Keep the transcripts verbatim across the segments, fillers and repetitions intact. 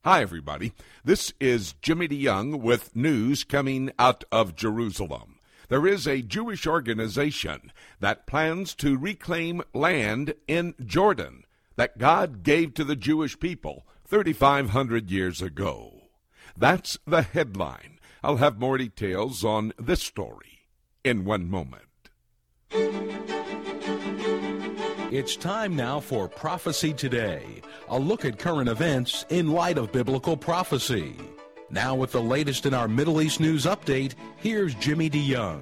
Hi, everybody. This is Jimmy DeYoung with news coming out of Jerusalem. There is a Jewish organization that plans to reclaim land in Jordan that God gave to the Jewish people thirty-five hundred years ago. That's the headline. I'll have more details on this story in one moment. It's time now for Prophecy Today, a look at current events in light of biblical prophecy. Now with the latest in our Middle East news update, here's Jimmy DeYoung.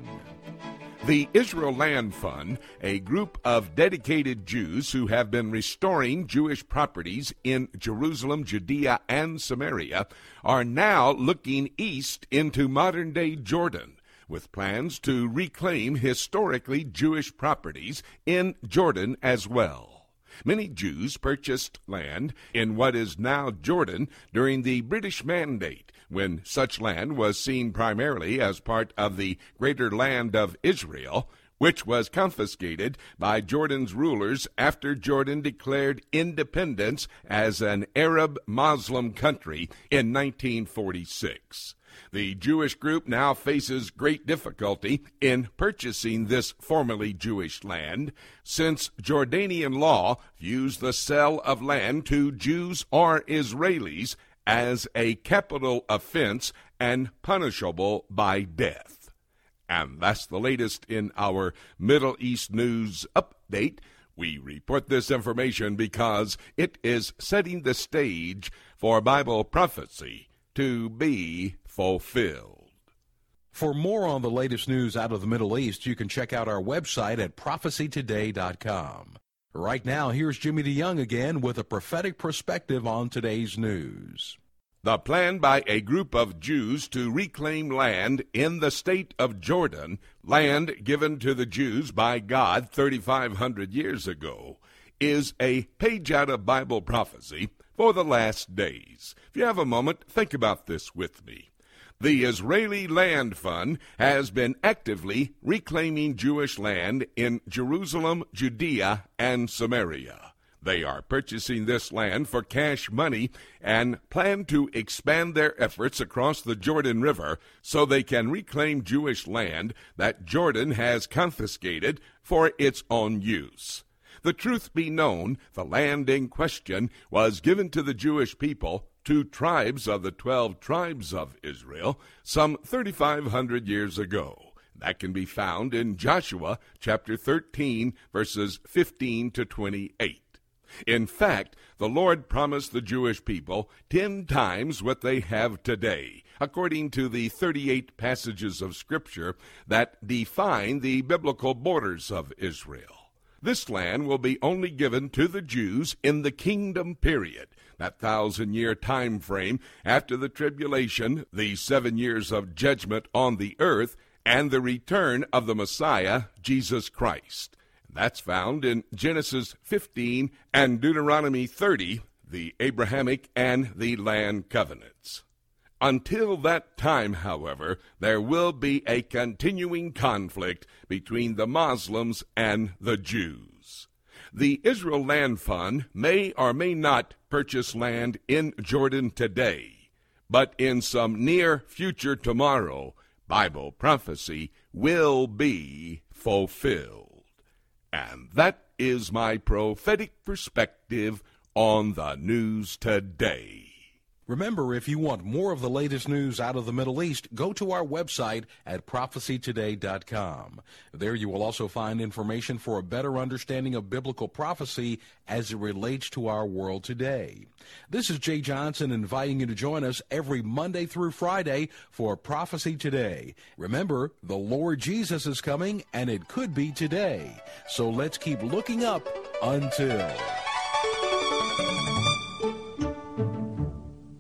The Israel Land Fund, a group of dedicated Jews who have been restoring Jewish properties in Jerusalem, Judea, and Samaria, are now looking east into modern-day Jordan, with plans to reclaim historically Jewish properties in Jordan as well. Many Jews purchased land in what is now Jordan during the British Mandate, when such land was seen primarily as part of the greater land of Israel, which was confiscated by Jordan's rulers after Jordan declared independence as an Arab Muslim country in nineteen forty-six. The Jewish group now faces great difficulty in purchasing this formerly Jewish land, since Jordanian law views the sale of land to Jews or Israelis as a capital offense and punishable by death. And that's the latest in our Middle East news update. We report this information because it is setting the stage for Bible prophecy to be fulfilled. For more on the latest news out of the Middle East, you can check out our website at prophecy today dot com. Right now, here's Jimmy DeYoung again with a prophetic perspective on today's news. The plan by a group of Jews to reclaim land in the state of Jordan, land given to the Jews by God thirty-five hundred years ago, is a page out of Bible prophecy for the last days. If you have a moment, think about this with me. The Israeli Land Fund has been actively reclaiming Jewish land in Jerusalem, Judea, and Samaria. They are purchasing this land for cash money and plan to expand their efforts across the Jordan River so they can reclaim Jewish land that Jordan has confiscated for its own use. The truth be known, the land in question was given to the Jewish people, two tribes of the twelve tribes of Israel, some thirty-five hundred years ago. That can be found in Joshua chapter thirteen, verses fifteen to twenty-eight. In fact, the Lord promised the Jewish people ten times what they have today, according to the thirty-eight passages of Scripture that define the biblical borders of Israel. This land will be only given to the Jews in the kingdom period, that thousand-year time frame after the tribulation, the seven years of judgment on the earth, and the return of the Messiah, Jesus Christ. That's found in Genesis fifteen and Deuteronomy thirty, the Abrahamic and the land covenants. Until that time, however, there will be a continuing conflict between the Muslims and the Jews. The Israel Land Fund may or may not purchase land in Jordan today, but in some near future tomorrow, Bible prophecy will be fulfilled. And that is my prophetic perspective on the news today. Remember, if you want more of the latest news out of the Middle East, go to our website at prophecy today dot com. There you will also find information for a better understanding of biblical prophecy as it relates to our world today. This is Jay Johnson inviting you to join us every Monday through Friday for Prophecy Today. Remember, the Lord Jesus is coming, and it could be today. So let's keep looking up until...